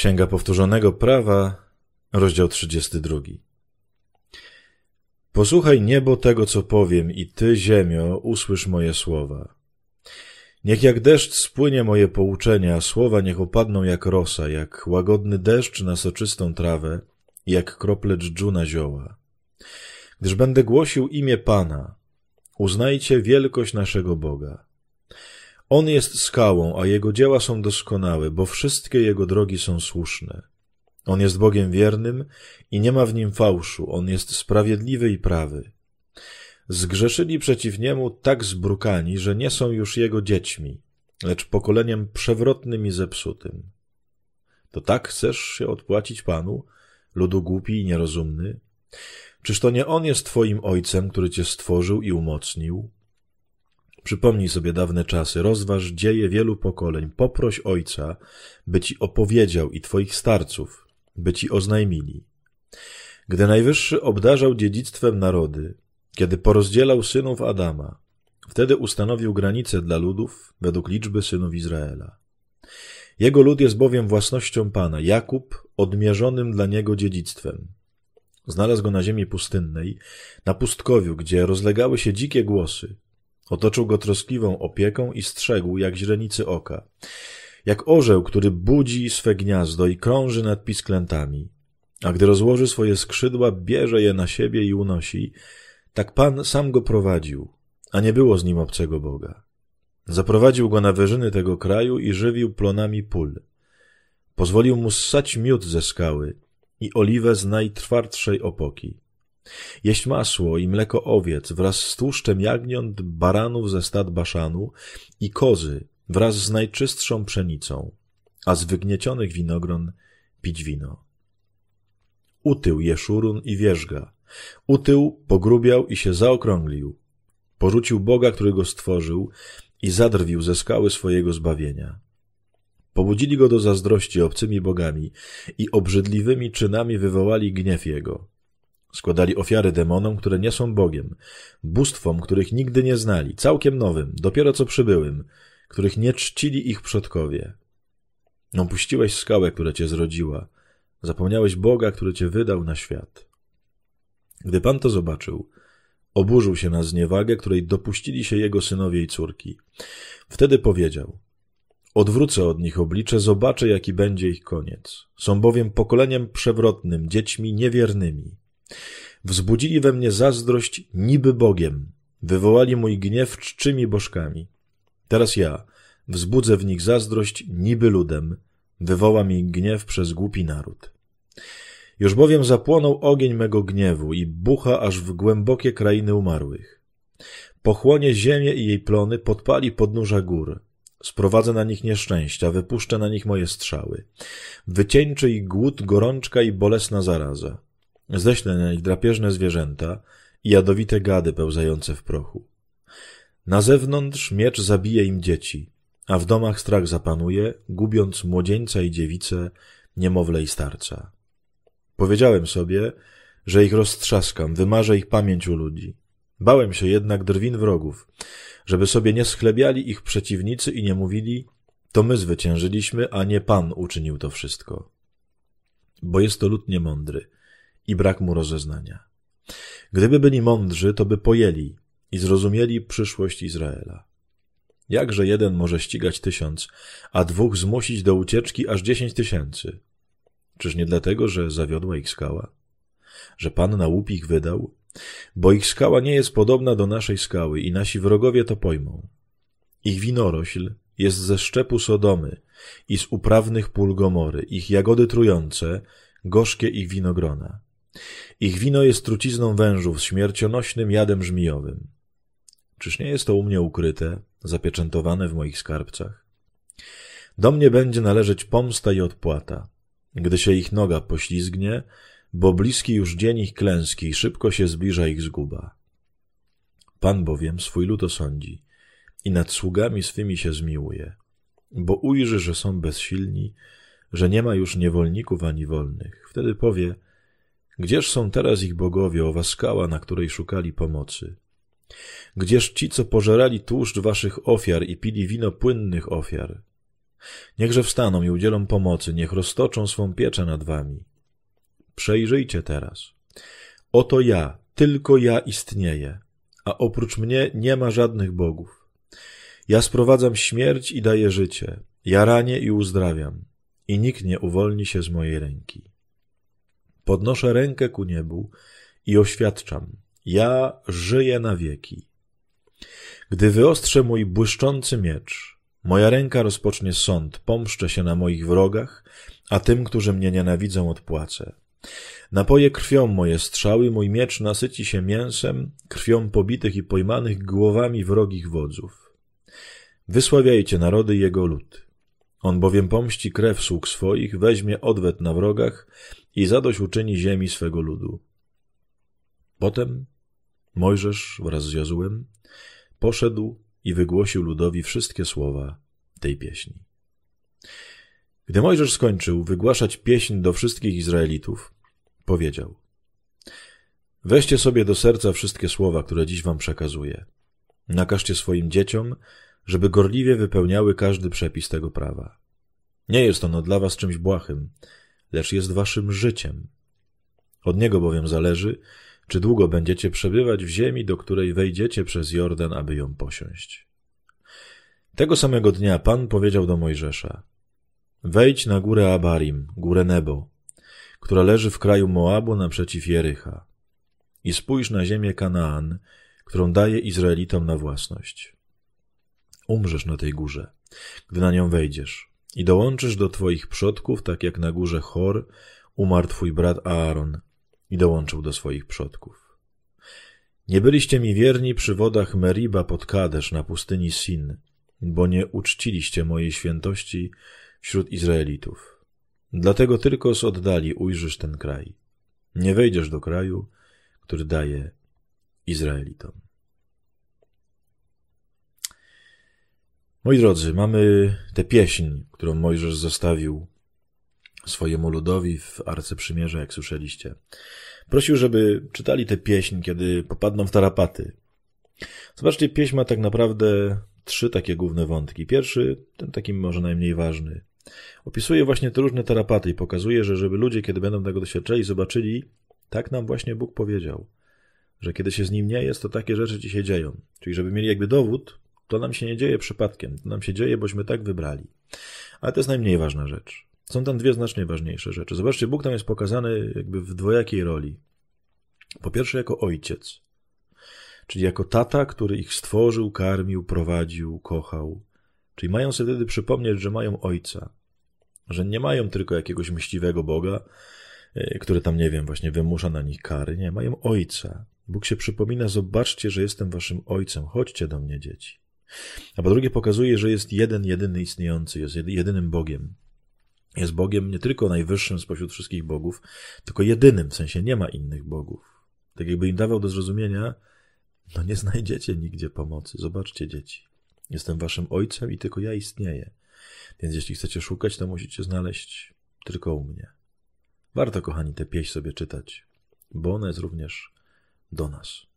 Księga Powtórzonego Prawa, rozdział 32. Posłuchaj niebo tego, co powiem, i ty, ziemio, usłysz moje słowa. Niech jak deszcz spłynie moje pouczenia, a słowa niech opadną jak rosa, jak łagodny deszcz na soczystą trawę i jak krople dżdżu na zioła. Gdyż będę głosił imię Pana, uznajcie wielkość naszego Boga. On jest skałą, a Jego dzieła są doskonałe, bo wszystkie Jego drogi są słuszne. On jest Bogiem wiernym i nie ma w Nim fałszu, On jest sprawiedliwy i prawy. Zgrzeszyli przeciw Niemu tak zbrukani, że nie są już Jego dziećmi, lecz pokoleniem przewrotnym i zepsutym. To tak chcesz się odpłacić Panu, ludu głupi i nierozumny? Czyż to nie On jest Twoim Ojcem, który Cię stworzył i umocnił? Przypomnij sobie dawne czasy, rozważ dzieje wielu pokoleń, poproś Ojca, by Ci opowiedział i Twoich starców, by Ci oznajmili. Gdy Najwyższy obdarzał dziedzictwem narody, kiedy porozdzielał synów Adama, wtedy ustanowił granice dla ludów według liczby synów Izraela. Jego lud jest bowiem własnością Pana, Jakub odmierzonym dla niego dziedzictwem. Znalazł go na ziemi pustynnej, na pustkowiu, gdzie rozlegały się dzikie głosy. Otoczył go troskliwą opieką i strzegł jak źrenicy oka. Jak orzeł, który budzi swe gniazdo i krąży nad pisklętami, a gdy rozłoży swoje skrzydła, bierze je na siebie i unosi, tak Pan sam go prowadził, a nie było z nim obcego Boga. Zaprowadził go na wyżyny tego kraju i żywił plonami pól. Pozwolił mu ssać miód ze skały i oliwę z najtwardszej opoki. Jeść masło i mleko owiec wraz z tłuszczem jagniąt, baranów ze stad Baszanu i kozy wraz z najczystszą pszenicą, a z wygniecionych winogron pić wino. Utył Jeszurun i wierzga, utył, pogrubiał i się zaokrąglił. Porzucił Boga, który go stworzył i zadrwił ze skały swojego zbawienia. Pobudzili go do zazdrości obcymi bogami i obrzydliwymi czynami wywołali gniew jego. Składali ofiary demonom, które nie są Bogiem, bóstwom, których nigdy nie znali, całkiem nowym, dopiero co przybyłym, których nie czcili ich przodkowie. Opuściłeś skałę, która cię zrodziła, zapomniałeś Boga, który cię wydał na świat. Gdy Pan to zobaczył, oburzył się na zniewagę, której dopuścili się jego synowie i córki. Wtedy powiedział: odwrócę od nich oblicze, zobaczę, jaki będzie ich koniec. Są bowiem pokoleniem przewrotnym, dziećmi niewiernymi. Wzbudzili we mnie zazdrość niby Bogiem, wywołali mój gniew czczymi bożkami. Teraz ja wzbudzę w nich zazdrość niby ludem, wywołam ich gniew przez głupi naród. Już bowiem zapłonął ogień mego gniewu i bucha aż w głębokie krainy umarłych. Pochłonie ziemię i jej plony, podpali podnóża gór. Sprowadzę na nich nieszczęścia, wypuszczę na nich moje strzały. Wycieńczy ich głód, gorączka i bolesna zaraza. Ześlę na nich drapieżne zwierzęta i jadowite gady pełzające w prochu. Na zewnątrz miecz zabije im dzieci, a w domach strach zapanuje, gubiąc młodzieńca i dziewicę, niemowlę i starca. Powiedziałem sobie, że ich roztrzaskam, wymarzę ich pamięć u ludzi. Bałem się jednak drwin wrogów, żeby sobie nie schlebiali ich przeciwnicy i nie mówili: to my zwyciężyliśmy, a nie Pan uczynił to wszystko. Bo jest to lud niemądry i brak mu rozeznania. Gdyby byli mądrzy, to by pojęli i zrozumieli przyszłość Izraela. Jakże jeden może ścigać 1000, a 2 zmusić do ucieczki aż 10 000? Czyż nie dlatego, że zawiodła ich skała? Że Pan na łup ich wydał? Bo ich skała nie jest podobna do naszej skały i nasi wrogowie to pojmą. Ich winorośl jest ze szczepu Sodomy i z uprawnych pól Gomory, ich jagody trujące, gorzkie ich winogrona. Ich wino jest trucizną wężów, śmiercionośnym jadem żmijowym. Czyż nie jest to u mnie ukryte, zapieczętowane w moich skarbcach? Do mnie będzie należeć pomsta i odpłata, gdy się ich noga poślizgnie, bo bliski już dzień ich klęski i szybko się zbliża ich zguba. Pan bowiem swój lud osądzi i nad sługami swymi się zmiłuje, bo ujrzy, że są bezsilni, że nie ma już niewolników ani wolnych. Wtedy powie: gdzież są teraz ich bogowie, owa skała, na której szukali pomocy? Gdzież ci, co pożerali tłuszcz waszych ofiar i pili wino płynnych ofiar? Niechże wstaną i udzielą pomocy, niech roztoczą swą pieczę nad wami. Przejrzyjcie teraz. Oto ja, tylko ja istnieję, a oprócz mnie nie ma żadnych bogów. Ja sprowadzam śmierć i daję życie, ja ranię i uzdrawiam, i nikt nie uwolni się z mojej ręki. Podnoszę rękę ku niebu i oświadczam, ja żyję na wieki. Gdy wyostrzę mój błyszczący miecz, moja ręka rozpocznie sąd, pomszczę się na moich wrogach, a tym, którzy mnie nienawidzą, odpłacę. Napoję krwią moje strzały, mój miecz nasyci się mięsem, krwią pobitych i pojmanych, głowami wrogich wodzów. Wysławiajcie narody jego lud. On bowiem pomści krew sług swoich, weźmie odwet na wrogach i zadośćuczyni ziemi swego ludu. Potem Mojżesz wraz z Jozułem poszedł i wygłosił ludowi wszystkie słowa tej pieśni. Gdy Mojżesz skończył wygłaszać pieśń do wszystkich Izraelitów, powiedział: Weźcie sobie do serca wszystkie słowa, które dziś wam przekazuję. Nakażcie swoim dzieciom, żeby gorliwie wypełniały każdy przepis tego prawa. Nie jest ono dla was czymś błahym, lecz jest waszym życiem. Od niego bowiem zależy, czy długo będziecie przebywać w ziemi, do której wejdziecie przez Jordan, aby ją posiąść. Tego samego dnia Pan powiedział do Mojżesza: Wejdź na górę Abarim, górę Nebo, która leży w kraju Moabu naprzeciw Jericha, i spójrz na ziemię Kanaan, którą daje Izraelitom na własność. Umrzesz na tej górze, gdy na nią wejdziesz, i dołączysz do twoich przodków, tak jak na górze Hor umarł twój brat Aaron i dołączył do swoich przodków. Nie byliście mi wierni przy wodach Meriba pod Kadesz na pustyni Sin, bo nie uczciliście mojej świętości wśród Izraelitów. Dlatego tylko z oddali ujrzysz ten kraj. Nie wejdziesz do kraju, który daje Izraelitom. Moi drodzy, mamy tę pieśń, którą Mojżesz zostawił swojemu ludowi w Arce Przymierza, jak słyszeliście. Prosił, żeby czytali tę pieśń, kiedy popadną w tarapaty. Zobaczcie, pieśń ma tak naprawdę 3 takie główne wątki. Pierwszy, ten taki może najmniej ważny, opisuje właśnie te różne tarapaty i pokazuje, że żeby ludzie, kiedy będą tego doświadczali, zobaczyli, tak nam właśnie Bóg powiedział, że kiedy się z Nim nie jest, to takie rzeczy ci się dzieją. Czyli żeby mieli jakby dowód, to nam się nie dzieje przypadkiem, to nam się dzieje, bośmy tak wybrali. Ale to jest najmniej ważna rzecz. Są tam 2 znacznie ważniejsze rzeczy. Zobaczcie, Bóg tam jest pokazany jakby w dwojakiej roli. Po pierwsze jako ojciec, czyli jako tata, który ich stworzył, karmił, prowadził, kochał. Czyli mają sobie wtedy przypomnieć, że mają ojca, że nie mają tylko jakiegoś myśliwego Boga, który tam, nie wiem, właśnie wymusza na nich kary. Nie, mają ojca. Bóg się przypomina: zobaczcie, że jestem waszym ojcem, chodźcie do mnie, dzieci. A po drugie pokazuje, że jest jeden, jedyny istniejący, jest jedynym Bogiem. Jest Bogiem nie tylko najwyższym spośród wszystkich bogów, tylko jedynym, w sensie nie ma innych bogów. Tak jakby im dawał do zrozumienia: no nie znajdziecie nigdzie pomocy. Zobaczcie, dzieci. Jestem waszym ojcem i tylko ja istnieję. Więc jeśli chcecie szukać, to musicie znaleźć tylko u mnie. Warto, kochani, tę pieśń sobie czytać, bo ona jest również do nas.